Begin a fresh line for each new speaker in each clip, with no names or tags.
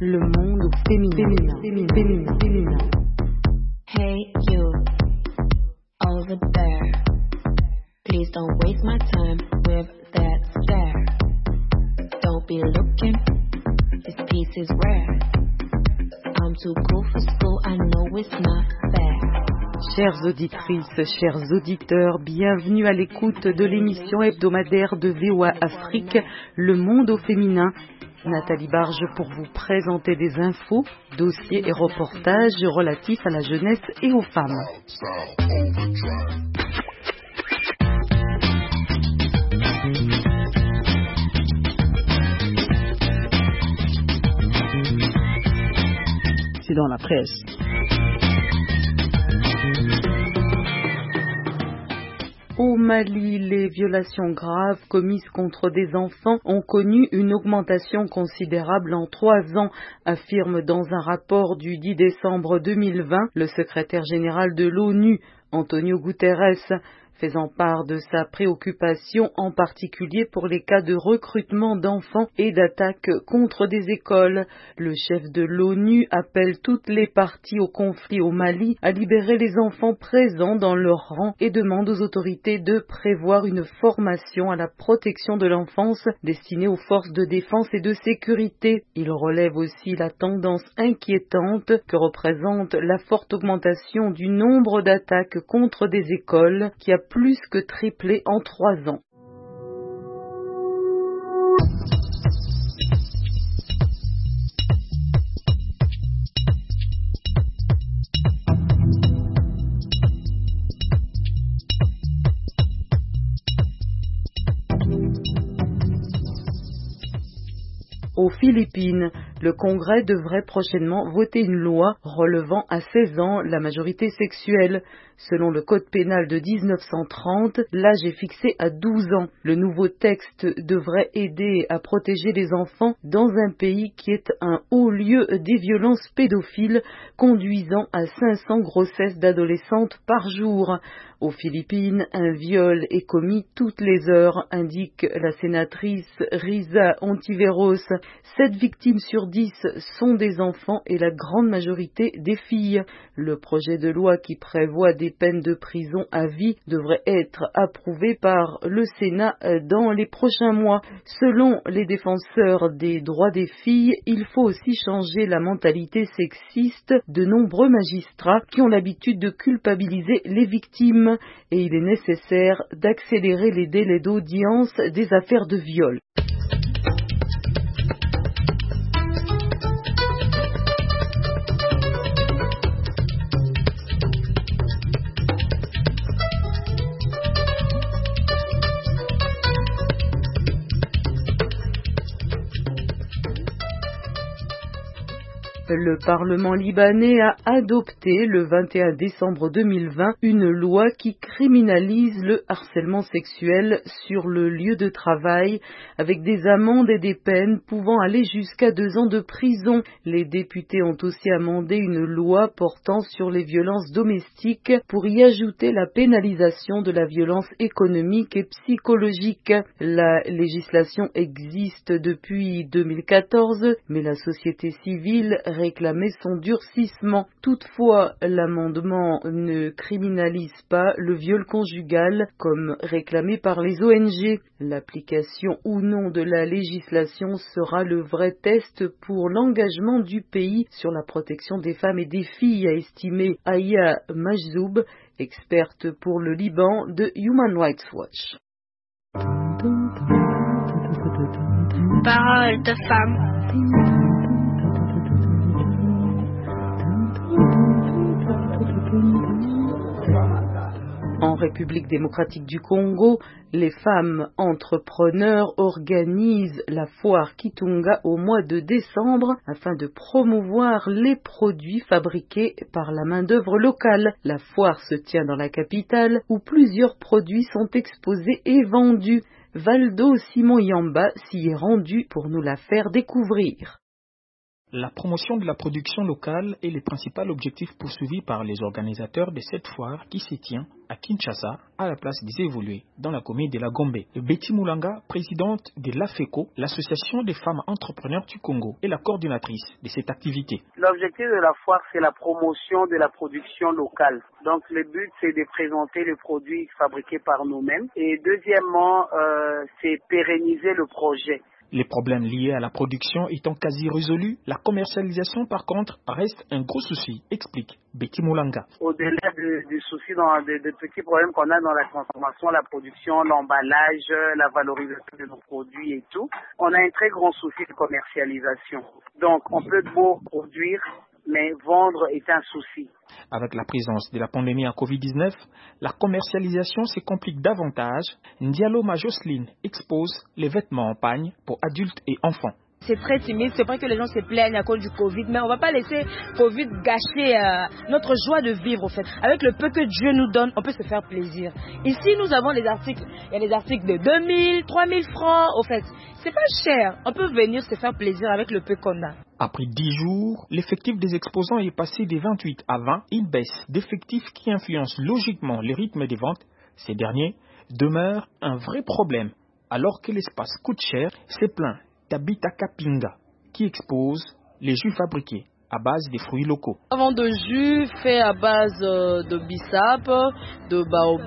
Le monde féminin.
Hey you, over there. Please don't waste my time with that stare. Don't be looking, this piece is rare. I'm too cool for school, I know it's not fair.
Chères auditrices, chers auditeurs, bienvenue à l'écoute de l'émission hebdomadaire de VOA Afrique, Le Monde au féminin. Nathalie Barge pour vous présenter des infos, dossiers et reportages relatifs à la jeunesse et aux femmes.
C'est dans la presse.
Au Mali, les violations graves commises contre des enfants ont connu une augmentation considérable en 3 ans, affirme dans un rapport du 10 décembre 2020 le secrétaire général de l'ONU, Antonio Guterres, faisant part de sa préoccupation en particulier pour les cas de recrutement d'enfants et d'attaques contre des écoles. Le chef de l'ONU appelle toutes les parties au conflit au Mali à libérer les enfants présents dans leur rang et demande aux autorités de prévoir une formation à la protection de l'enfance destinée aux forces de défense et de sécurité. Il relève aussi la tendance inquiétante que représente la forte augmentation du nombre d'attaques contre des écoles qui a plus que triplé en 3 ans. Aux Philippines, le Congrès devrait prochainement voter une loi relevant à 16 ans la majorité sexuelle. Selon le Code pénal de 1930, l'âge est fixé à 12 ans. Le nouveau texte devrait aider à protéger les enfants dans un pays qui est un haut lieu des violences pédophiles, conduisant à 500 grossesses d'adolescentes par jour. Aux Philippines, un viol est commis toutes les heures, indique la sénatrice Risa Ontiveros. 7 victimes sur 10 sont des enfants et la grande majorité des filles. Le projet de loi qui prévoit des peines de prison à vie devrait être approuvé par le Sénat dans les prochains mois. Selon les défenseurs des droits des filles, il faut aussi changer la mentalité sexiste de nombreux magistrats qui ont l'habitude de culpabiliser les victimes et il est nécessaire d'accélérer les délais d'audience des affaires de viol. Le Parlement libanais a adopté le 21 décembre 2020 une loi qui criminalise le harcèlement sexuel sur le lieu de travail avec des amendes et des peines pouvant aller jusqu'à 2 ans de prison. Les députés ont aussi amendé une loi portant sur les violences domestiques pour y ajouter la pénalisation de la violence économique et psychologique. La législation existe depuis 2014, mais la société civile réclamait son durcissement. Toutefois, l'amendement ne criminalise pas le viol conjugal comme réclamé par les ONG. L'application ou non de la législation sera le vrai test pour l'engagement du pays sur la protection des femmes et des filles, a estimé Aya Majzoub, experte pour le Liban de Human Rights Watch.
Parole de femme.
En République démocratique du Congo, les femmes entrepreneurs organisent la foire Kitunga au mois de décembre afin de promouvoir les produits fabriqués par la main-d'œuvre locale. La foire se tient dans la capitale où plusieurs produits sont exposés et vendus. Valdo Simon Yamba s'y est rendu pour nous la faire découvrir.
La promotion de la production locale est le principal objectif poursuivi par les organisateurs de cette foire qui se tient à Kinshasa, à la place des évolués, dans la commune de la Gombe. Betty Moulanga, présidente de l'AFECO, l'association des femmes entrepreneurs du Congo, est la coordinatrice de cette activité.
L'objectif de la foire, c'est la promotion de la production locale. Donc le but, c'est de présenter les produits fabriqués par nous-mêmes. Et deuxièmement, c'est pérenniser le projet.
Les problèmes liés à la production étant quasi résolus, la commercialisation par contre reste un gros souci, explique Betty Moulanga.
Au-delà du souci, des petits problèmes qu'on a dans la transformation, la production, l'emballage, la valorisation de nos produits et tout, on a un très grand souci de commercialisation. Donc on peut beau produire, mais vendre est un souci.
Avec la présence de la pandémie à Covid-19, la commercialisation se complique davantage. Ndialo Majocelyne expose les vêtements en pagne pour adultes et enfants.
C'est très timide, c'est vrai que les gens se plaignent à cause du Covid, mais on ne va pas laisser Covid gâcher notre joie de vivre, au fait. Avec le peu que Dieu nous donne, on peut se faire plaisir. Ici, nous avons les articles, il y a des articles de 2000, 3000 francs, au fait. C'est pas cher, on peut venir se faire plaisir avec le peu qu'on a.
Après 10 jours, l'effectif des exposants est passé de 28 à 20, une baisse d'effectifs qui influence logiquement le rythme des ventes. Ces derniers demeurent un vrai problème. Alors que l'espace coûte cher, c'est plein. Tabita Kapinga, qui expose les jus fabriqués à base des fruits locaux.
Avant de jus fait à base de bissap, de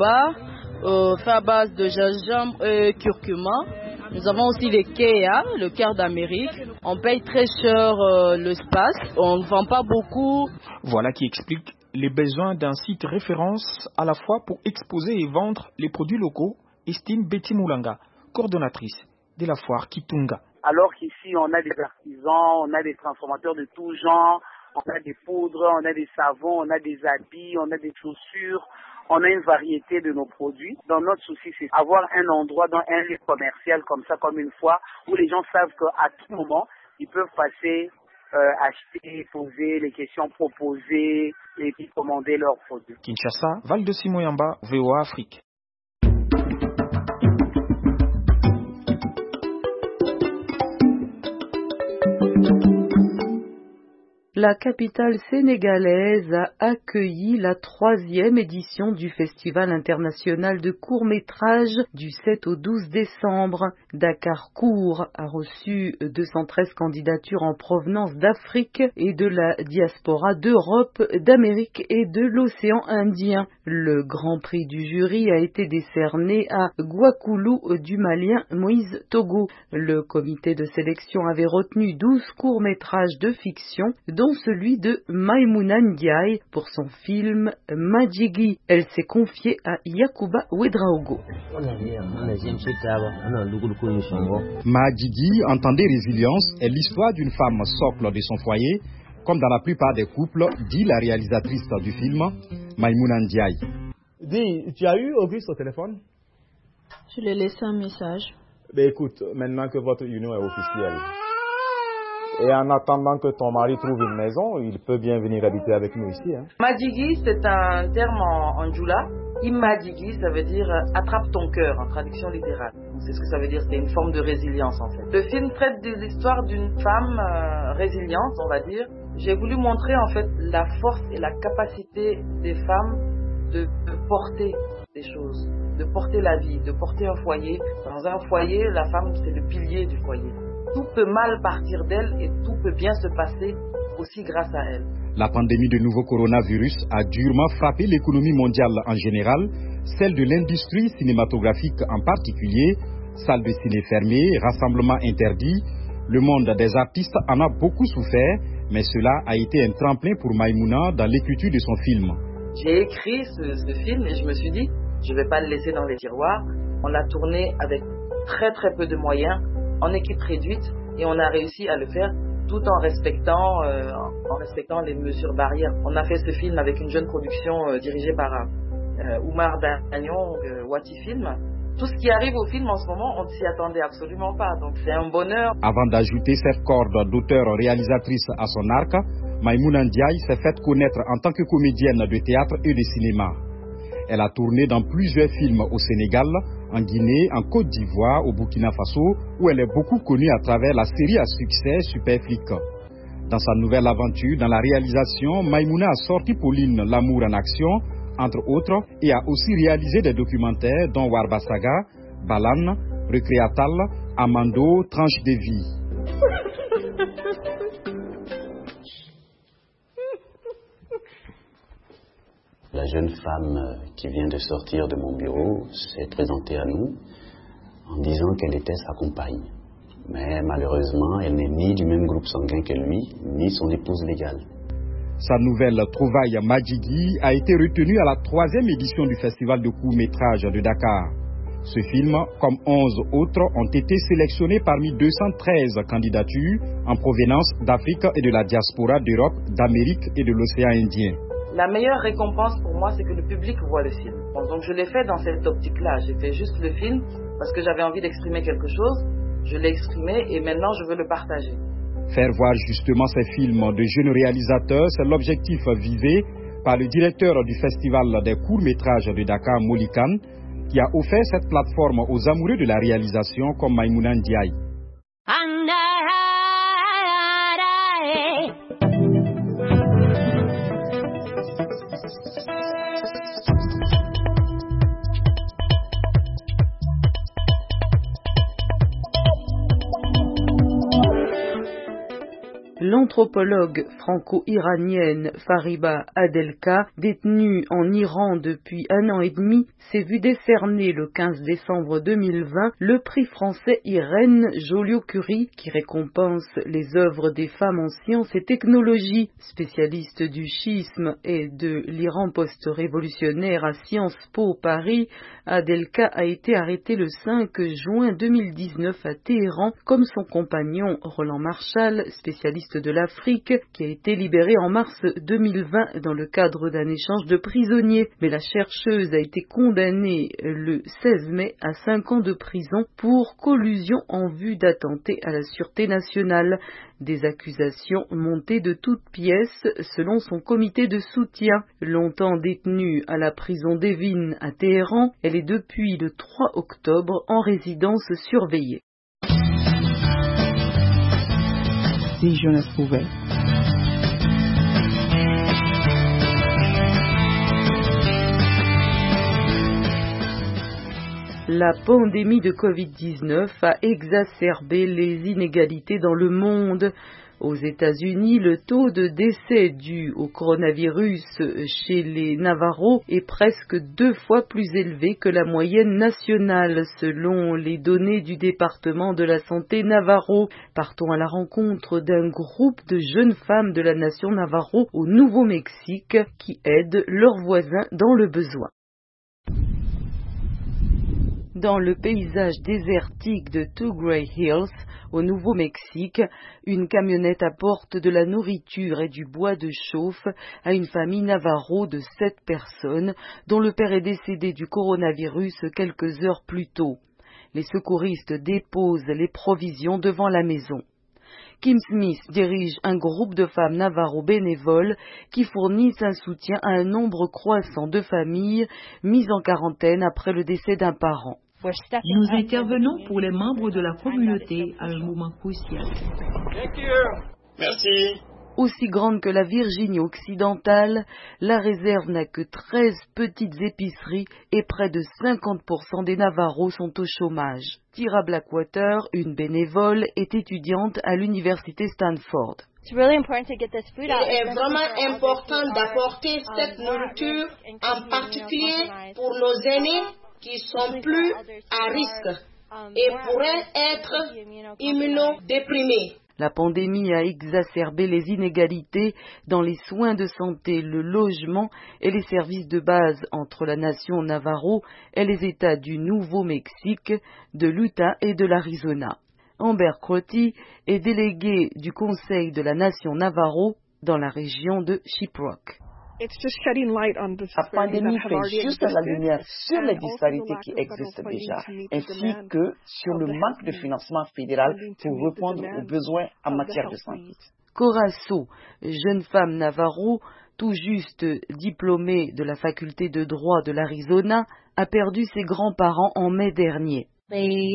baobab, fait à base de gingembre et curcuma. Nous avons aussi les kéa, le cœur d'Amérique. On paye très cher l'espace, on ne vend pas beaucoup.
Voilà qui explique les besoins d'un site référence à la fois pour exposer et vendre les produits locaux, estime Betty Moulanga, coordonnatrice de la foire Kitunga.
Alors qu'ici, on a des artisans, on a des transformateurs de tout genre, on a des poudres, on a des savons, on a des habits, on a des chaussures, on a une variété de nos produits. Donc notre souci, c'est avoir un endroit dans un lieu commercial comme ça, comme une fois, où les gens savent qu'à tout moment, ils peuvent passer, acheter, poser les questions, proposer et puis commander leurs produits.
Kinshasa, Val de Simoyamba, VOA Afrique.
La capitale sénégalaise a accueilli la 3e édition du Festival international de court-métrage du 7 au 12 décembre. Dakar Court a reçu 213 candidatures en provenance d'Afrique et de la diaspora d'Europe, d'Amérique et de l'océan Indien. Le grand prix du jury a été décerné à Gouakoulou du Malien Moïse Togo. Le comité de sélection avait retenu 12 courts-métrages de fiction, dont celui de Maïmouna Ndiaye pour son film Madjigi. Elle s'est confiée à Yakuba Ouedraogo.
Madjigi, entendez résilience, est l'histoire d'une femme socle de son foyer, comme dans la plupart des couples, dit la réalisatrice du film, Maïmouna Ndiaye.
Dis, tu as eu Auguste au téléphone?
Je lui ai laissé un message.
Ben écoute, maintenant que votre union est officielle, et en attendant que ton mari trouve une maison, il peut bien venir habiter avec nous ici. Hein.
Madjigi, c'est un terme en djoula. Imadjigi, ça veut dire attrape ton cœur, en traduction littérale. C'est ce que ça veut dire, c'est une forme de résilience en fait. Le film traite des histoires d'une femme résiliente, on va dire. J'ai voulu montrer en fait la force et la capacité des femmes de porter des choses, de porter la vie, de porter un foyer. Dans un foyer, la femme c'est le pilier du foyer. Tout peut mal partir d'elle et tout peut bien se passer aussi grâce à elle.
La pandémie de nouveau coronavirus a durement frappé l'économie mondiale en général, celle de l'industrie cinématographique en particulier, salles de ciné fermées, rassemblements interdits. Le monde des artistes en a beaucoup souffert, mais cela a été un tremplin pour Maïmouna dans l'écriture de son film.
J'ai écrit ce film et je me suis dit, je ne vais pas le laisser dans les tiroirs. On l'a tourné avec très très peu de moyens, en équipe réduite, et on a réussi à le faire tout en respectant les mesures barrières. On a fait ce film avec une jeune production dirigée par Oumar Dagnon, Wati Film. Tout ce qui arrive au film en ce moment, on ne s'y attendait absolument pas, donc c'est un bonheur.
Avant d'ajouter cette corde d'auteur-réalisatrice à son arc, Maïmouna Ndiaye s'est faite connaître en tant que comédienne de théâtre et de cinéma. Elle a tourné dans plusieurs films au Sénégal, en Guinée, en Côte d'Ivoire, au Burkina Faso, où elle est beaucoup connue à travers la série à succès Super Flic. Dans sa nouvelle aventure, dans la réalisation, Maïmouna a sorti Pauline L'amour en action, entre autres, et a aussi réalisé des documentaires dont Warba Saga, Balan, Recréatal, Amando, Tranche de vie.
La jeune femme qui vient de sortir de mon bureau s'est présentée à nous en disant qu'elle était sa compagne. Mais malheureusement, elle n'est ni du même groupe sanguin que lui, ni son épouse légale.
Sa nouvelle trouvaille Majidi a été retenue à la 3e édition du Festival de court-métrage de Dakar. Ce film, comme 11 autres, ont été sélectionnés parmi 213 candidatures en provenance d'Afrique et de la diaspora d'Europe, d'Amérique et de l'océan Indien.
La meilleure récompense pour moi, c'est que le public voit le film. Bon, donc je l'ai fait dans cette optique-là. J'ai fait juste le film parce que j'avais envie d'exprimer quelque chose. Je l'ai exprimé et maintenant je veux le partager.
Faire voir justement ces films de jeunes réalisateurs, c'est l'objectif visé par le directeur du Festival des courts-métrages de Dakar, Molikan, qui a offert cette plateforme aux amoureux de la réalisation comme Maïmouna Ndiaye.
L'anthropologue franco-iranienne Fariba Adelka, détenue en Iran depuis 1 an et demi, s'est vue décerner le 15 décembre 2020 le prix français Irène Joliot-Curie qui récompense les œuvres des femmes en sciences et technologies. Spécialiste du schisme et de l'Iran post-révolutionnaire à Sciences Po Paris, Adelka a été arrêtée le 5 juin 2019 à Téhéran comme son compagnon Roland Marchal, spécialiste de l'Afrique, qui a été libéré en mars 2020 dans le cadre d'un échange de prisonniers. Mais la chercheuse a été condamnée le 16 mai à 5 ans de prison pour collusion en vue d'attenter à la sûreté nationale. Des accusations montées de toutes pièces selon son comité de soutien. Longtemps détenue à la prison d'Evin à Téhéran, elle est depuis le 3 octobre en résidence surveillée.
Si je ne pouvais.
La pandémie de Covid-19 a exacerbé les inégalités dans le monde. Aux États-Unis, le taux de décès dû au coronavirus chez les Navarros est presque 2 fois plus élevé que la moyenne nationale, selon les données du département de la santé Navarro. Partons à la rencontre d'un groupe de jeunes femmes de la nation Navarro au Nouveau-Mexique qui aident leurs voisins dans le besoin. Dans le paysage désertique de Two Gray Hills, au Nouveau-Mexique, une camionnette apporte de la nourriture et du bois de chauffe à une famille navarro de 7 personnes, dont le père est décédé du coronavirus quelques heures plus tôt. Les secouristes déposent les provisions devant la maison. Kim Smith dirige un groupe de femmes navarro bénévoles qui fournissent un soutien à un nombre croissant de familles mises en quarantaine après le décès d'un parent.
Nous intervenons pour les membres de la communauté à un moment crucial.
Merci.
Aussi grande que la Virginie occidentale, la réserve n'a que 13 petites épiceries et près de 50% des Navarros sont au chômage. Tira Blackwater, une bénévole, est étudiante à l'université Stanford.
Il est vraiment important d'apporter cette nourriture, en particulier pour nos aînés qui sont plus à risque et pourraient être immunodéprimés.
La pandémie a exacerbé les inégalités dans les soins de santé, le logement et les services de base entre la nation Navarro et les États du Nouveau-Mexique, de l'Utah et de l'Arizona. Amber Crotty est déléguée du Conseil de la nation Navarro dans la région de Shiprock.
La pandémie fait juste la lumière sur les disparités qui existent déjà, ainsi que sur le manque de financement fédéral pour répondre aux besoins en matière de santé.
Corasso, jeune femme navarro, tout juste diplômée de la faculté de droit de l'Arizona, a perdu ses grands-parents en mai dernier.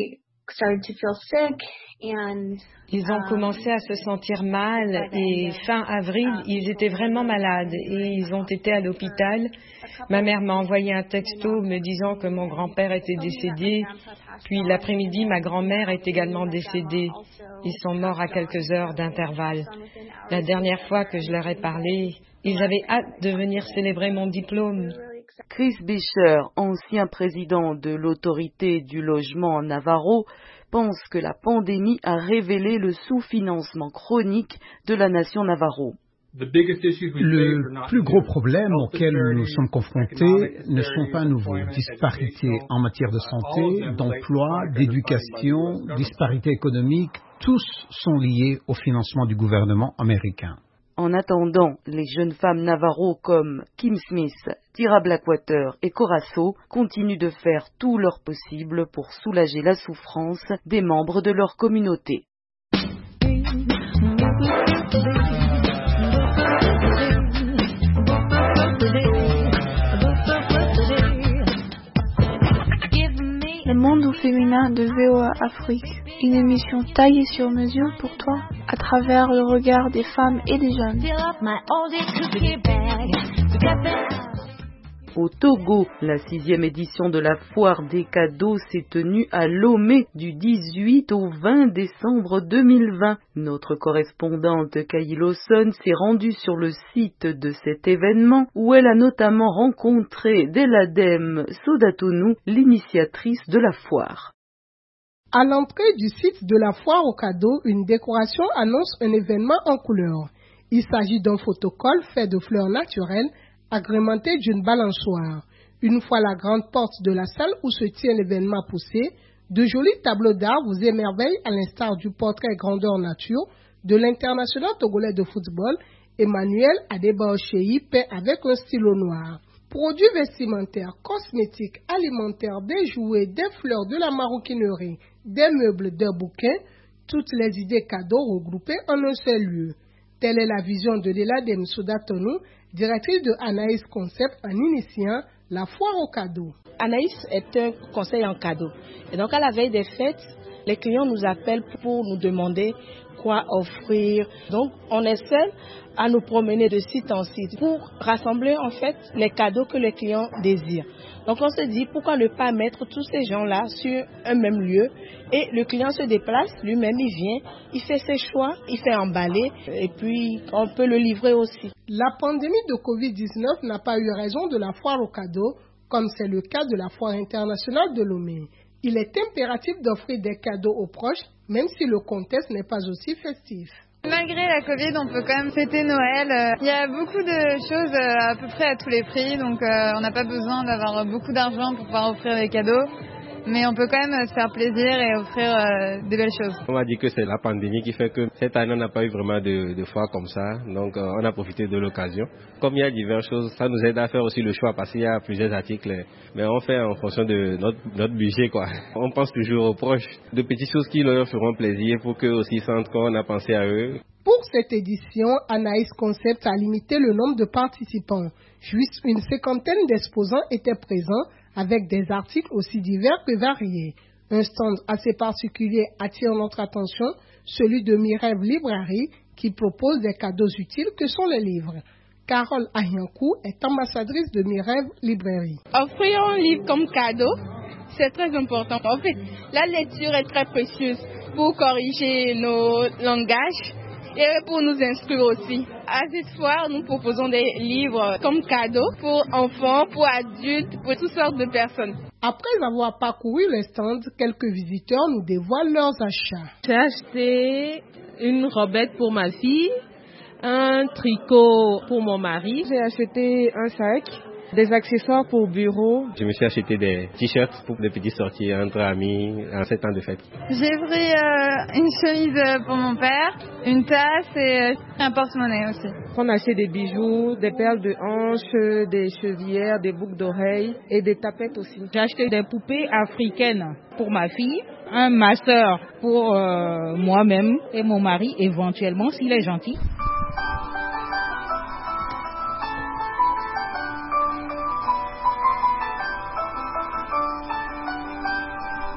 Ils ont commencé à se sentir mal et fin avril, ils étaient vraiment malades et ils ont été à l'hôpital. Ma mère m'a envoyé un texto me disant que mon grand-père était décédé. Puis l'après-midi, ma grand-mère est également décédée. Ils sont morts à quelques heures d'intervalle. La dernière fois que je leur ai parlé, ils avaient hâte de venir célébrer mon diplôme.
Chris Becher, ancien président de l'autorité du logement Navarro, pense que la pandémie a révélé le sous-financement chronique de la nation Navarro.
Le plus gros problème auquel nous sommes confrontés ne sont pas nouveaux. Disparités en matière de santé, d'emploi, d'éducation, disparités économiques, tous sont liés au financement du gouvernement américain.
En attendant, les jeunes femmes Navarro comme Kim Smith, Tira Blackwater et Corazo continuent de faire tout leur possible pour soulager la souffrance des membres de leur communauté.
Le monde au féminin de VOA Afrique, une émission taillée sur mesure pour toi, à travers le regard des femmes et des jeunes.
Au Togo, la 6e édition de la foire des cadeaux s'est tenue à Lomé du 18 au 20 décembre 2020. Notre correspondante Kayi Lawson s'est rendue sur le site de cet événement où elle a notamment rencontré Deladem Sodatounou, l'initiatrice de la foire.
À l'entrée du site de la foire aux cadeaux, une décoration annonce un événement en couleur. Il s'agit d'un photocall fait de fleurs naturelles agrémenté d'une balançoire. Une fois la grande porte de la salle où se tient l'événement poussé, de jolis tableaux d'art vous émerveillent à l'instar du portrait grandeur nature de l'international togolais de football Emmanuel Adebaocheyi peint avec un stylo noir. Produits vestimentaires, cosmétiques, alimentaires, des jouets, des fleurs, de la maroquinerie, des meubles, des bouquins, toutes les idées cadeaux regroupées en un seul lieu. Telle est la vision de Deladem Sodatounou, directrice de Anaïs Concept, en initiant la foire aux cadeaux.
Anaïs est un conseil en cadeaux. Et donc à la veille des fêtes, les clients nous appellent pour nous demander quoi offrir. Donc on essaie à nous promener de site en site pour rassembler en fait les cadeaux que les clients désirent. Donc on se dit pourquoi ne pas mettre tous ces gens-là sur un même lieu et le client se déplace, lui-même il vient, il fait ses choix, il fait emballer et puis on peut le livrer aussi.
La pandémie de Covid-19 n'a pas eu raison de la foire aux cadeaux comme c'est le cas de la foire internationale de Lomé. Il est impératif d'offrir des cadeaux aux proches même si le contexte n'est pas aussi festif.
Malgré la Covid, on peut quand même fêter Noël. Il y a beaucoup de choses à peu près à tous les prix, donc on n'a pas besoin d'avoir beaucoup d'argent pour pouvoir offrir des cadeaux. Mais on peut quand même se faire plaisir et offrir des belles choses.
On m'a dit que c'est la pandémie qui fait que cette année on n'a pas eu vraiment de foire comme ça, donc on a profité de l'occasion. Comme il y a diverses choses, ça nous aide à faire aussi le choix parce qu'il y a plusieurs articles, mais on fait en fonction de notre budget quoi. On pense toujours aux proches, de petites choses qui leur feront plaisir pour qu'eux aussi sentent qu'on a pensé à eux.
Pour cette édition, Anaïs Concept a limité le nombre de participants. Juste une cinquantaine d'exposants étaient présents avec des articles aussi divers que variés. Un stand assez particulier attire notre attention, celui de Mirève Librairie, qui propose des cadeaux utiles que sont les livres. Carole Ahiankou est ambassadrice de Mirève Librairie.
Offrir un livre comme cadeau, c'est très important. En fait, la lecture est très précieuse pour corriger nos langages et pour nous instruire aussi. À cette foire, nous proposons des livres comme cadeaux pour enfants, pour adultes, pour toutes sortes de personnes.
Après avoir parcouru les stands, quelques visiteurs nous dévoilent leurs achats.
J'ai acheté une robette pour ma fille, un tricot pour mon mari.
J'ai acheté un sac, des accessoires pour bureau.
Je me suis acheté des t-shirts pour des petites sorties entre amis en ces temps de fête.
J'ai pris une chemise pour mon père, une tasse et un porte-monnaie aussi.
On a acheté des bijoux, des perles de hanches, des chevillères, des boucles d'oreilles et des tapettes aussi.
J'ai acheté des poupées africaines pour ma fille, un master pour moi-même et mon mari éventuellement s'il est gentil.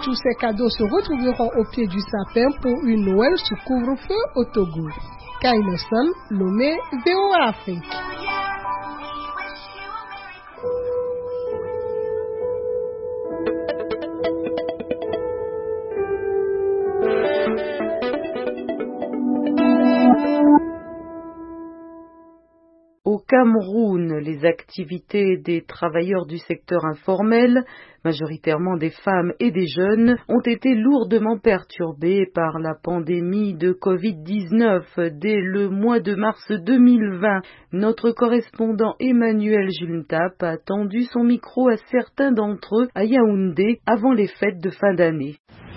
Tous ces cadeaux se retrouveront au pied du sapin pour une Noël sous couvre-feu au Togo. Kainosan, Lomé, VOA Afrique.
Au Cameroun, les activités des travailleurs du secteur informel, majoritairement des femmes et des jeunes, ont été lourdement perturbées par la pandémie de Covid-19 dès le mois de mars 2020. Notre correspondant Emmanuel Juntap a tendu son micro à certains d'entre eux à Yaoundé avant les fêtes de fin d'année.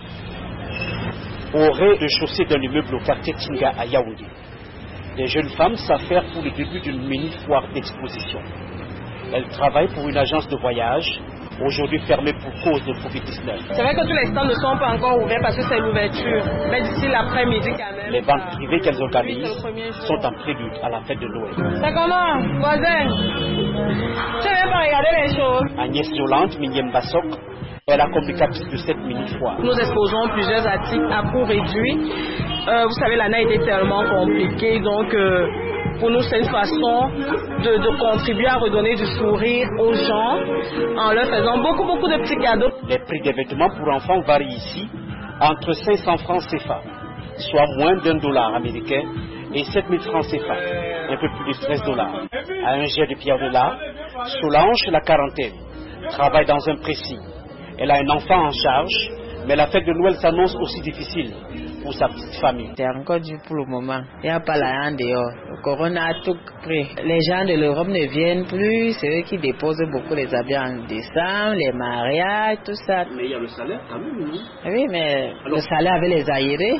Au rez-de-chaussée d'un immeuble au quartier Tinga à Yaoundé, les jeunes femmes s'affairent pour le début d'une mini-foire d'exposition. Elles travaillent pour une agence de voyage, aujourd'hui fermée pour cause de Covid-19.
C'est vrai que tous les stands ne sont pas encore ouverts parce que c'est l'ouverture, mais d'ici l'après-midi quand même.
Les ventes privées qu'elles organisent sont en prélude à la fête de Noël.
C'est comment, voisin? Tu ne veux pas regarder les choses?
Agnès Yolande Minyem-Bassok est la communicatrice de cette mini-foire.
Nous exposons plusieurs articles à coût réduit. Vous savez, l'année était tellement compliquée, donc pour nous c'est une façon de contribuer à redonner du sourire aux gens en leur faisant beaucoup de petits cadeaux.
Les prix des vêtements pour enfants varient ici entre 500 francs CFA, soit moins d'$1 américain, et 7000 francs CFA, un peu plus de $13. À un jet de pierre de l'art, Solange, la quarantaine, travaille dans un pressing. Elle a un enfant en charge, mais la fête de Noël s'annonce aussi difficile pour sa petite famille.
C'est encore dur pour le moment. Il n'y a pas la en dehors. Le corona a tout pris. Les gens de l'Europe ne viennent plus. C'est eux qui déposent beaucoup les habits en décembre, les mariages, tout ça.
Mais il y a le salaire quand même, non?
Oui, mais alors, le salaire avec les aérés.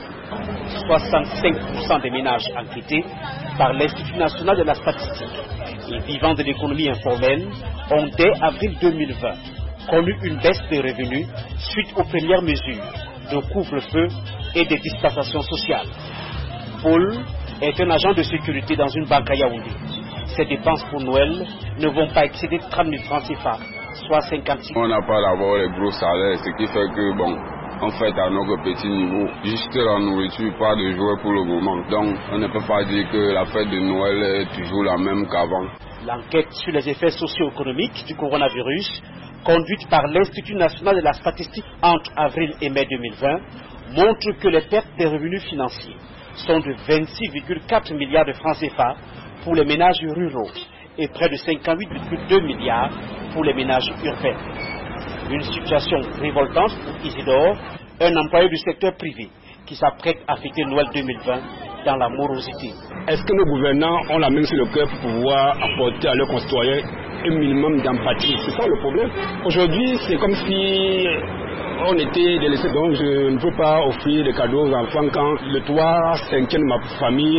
65% des ménages enquêtés par l'Institut national de la statistique et vivant de l'économie informelle ont dès avril 2020 connu une baisse des revenus suite aux premières mesures de couvre-feu et des dispensations sociales. Paul est un agent de sécurité dans une banque à Yaoundé. Ses dépenses pour Noël ne vont pas excéder 30 000 francs CFA, soit 56 000.
On n'a pas d'abord les gros salaires, ce qui fait que, en fait, à notre petit niveau, juste la nourriture, pas de jouets pour le moment. Donc, on ne peut pas dire que la fête de Noël est toujours la même qu'avant.
L'enquête sur les effets socio-économiques du coronavirus, conduite par l'Institut national de la statistique entre avril et mai 2020, montre que les pertes des revenus financiers sont de 26,4 milliards de francs CFA pour les ménages ruraux et près de 58,2 milliards pour les ménages urbains. Une situation révoltante pour Isidore, un employé du secteur privé qui s'apprête à fêter Noël 2020 dans la morosité.
Est-ce que nos gouvernants ont la main sur le cœur pour pouvoir apporter à leurs concitoyens un minimum d'empathie? C'est ça le problème. Aujourd'hui, c'est comme si on était délaissés, donc je ne peux pas offrir des cadeaux aux enfants quand le 3/5 de ma famille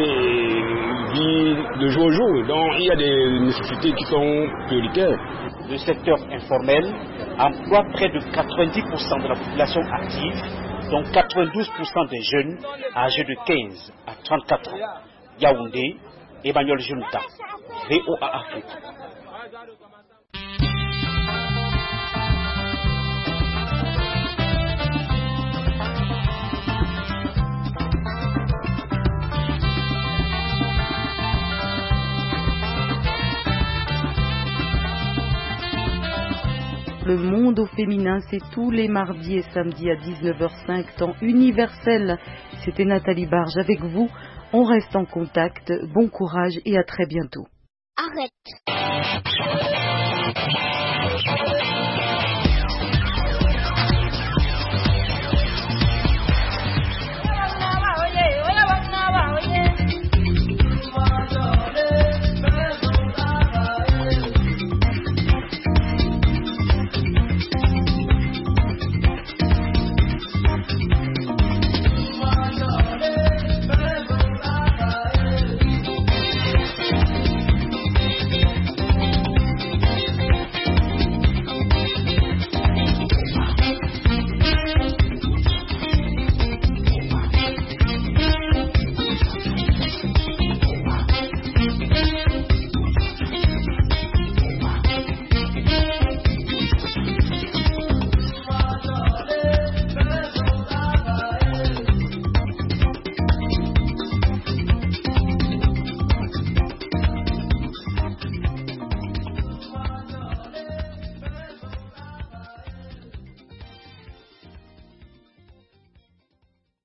vit de jour au jour. Donc il y a des nécessités qui sont prioritaires.
Le secteur informel emploie près de 90% de la population active, dont 92% des jeunes âgés de 15 à 34 ans. Yaoundé, Emmanuel Junta, VOA Afrique.
Le monde au féminin, c'est tous les mardis et samedis à 19h05, temps universel. C'était Nathalie Barge avec vous. On reste en contact. Bon courage et à très bientôt.
Arrête.